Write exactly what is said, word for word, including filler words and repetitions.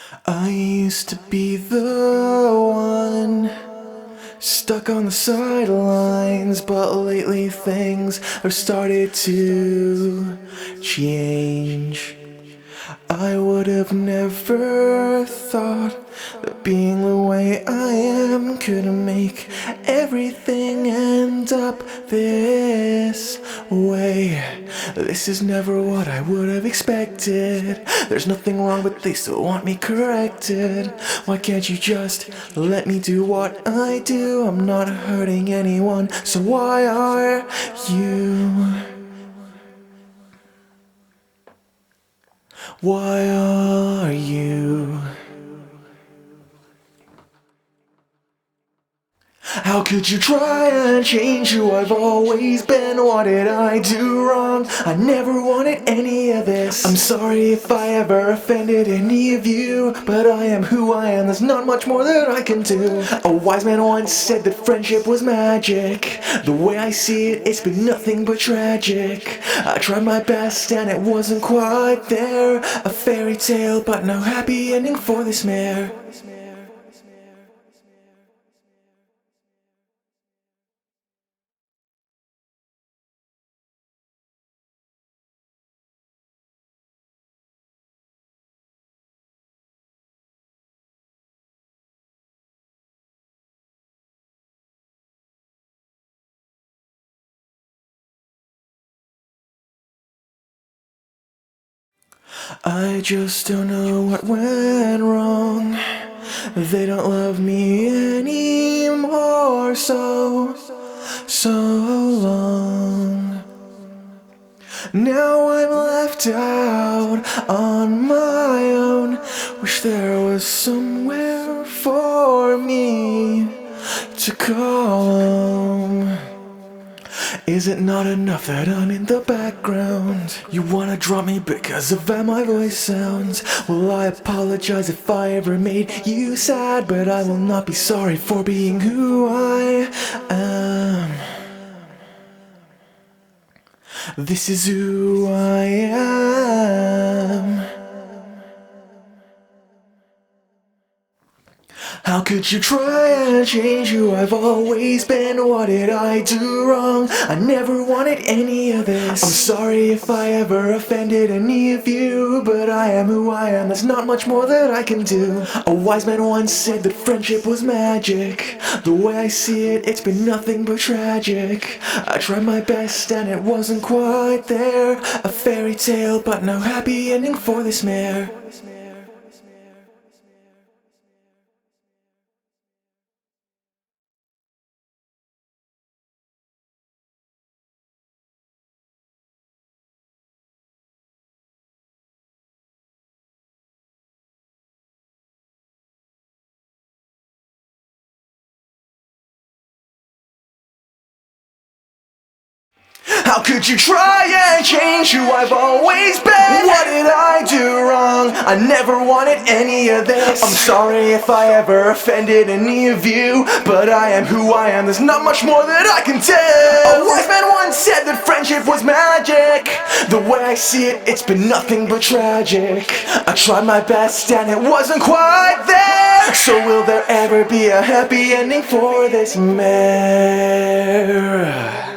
I used to be the one stuck on the sidelines, but lately things have started to change. I would have never thought that being the way I am could make everything end up this way. This is never what I would have expected. There's nothing wrong, but they still want me corrected. Why can't you just let me do what I do? I'm not hurting anyone, so why are you? Why are you? How could you try and change who I've always been? What did I do wrong? I never wanted any of this. I'm sorry if I ever offended any of you, but I am who I am, there's not much more that I can do. A wise man once said that friendship was magic. The way I see it, it's been nothing but tragic. I tried my best and it wasn't quite there. A fairy tale, but no happy ending for this mare. I just don't know what went wrong. They don't love me anymore, so, so long. Now I'm left out on my own. Wish there was somewhere for me to call home. Is it not enough that I'm in the background? You wanna drop me because of how my voice sounds? Well, I apologize if I ever made you sad, but I will not be sorry for being who I am. This is who I am. How could you try and change who I've always been? What did I do wrong? I never wanted any of this. I'm sorry if I ever offended any of you, but I am who I am, there's not much more that I can do. A wise man once said that friendship was magic. The way I see it, it's been nothing but tragic. I tried my best and it wasn't quite there. A fairy tale, but no happy ending for this mare. How could you try and change who I've always been? What did I do wrong? I never wanted any of this. I'm sorry if I ever offended any of you, but I am who I am, there's not much more that I can do. A wise man once said that friendship was magic. The way I see it, it's been nothing but tragic. I tried my best and it wasn't quite there. So will there ever be a happy ending for this mare?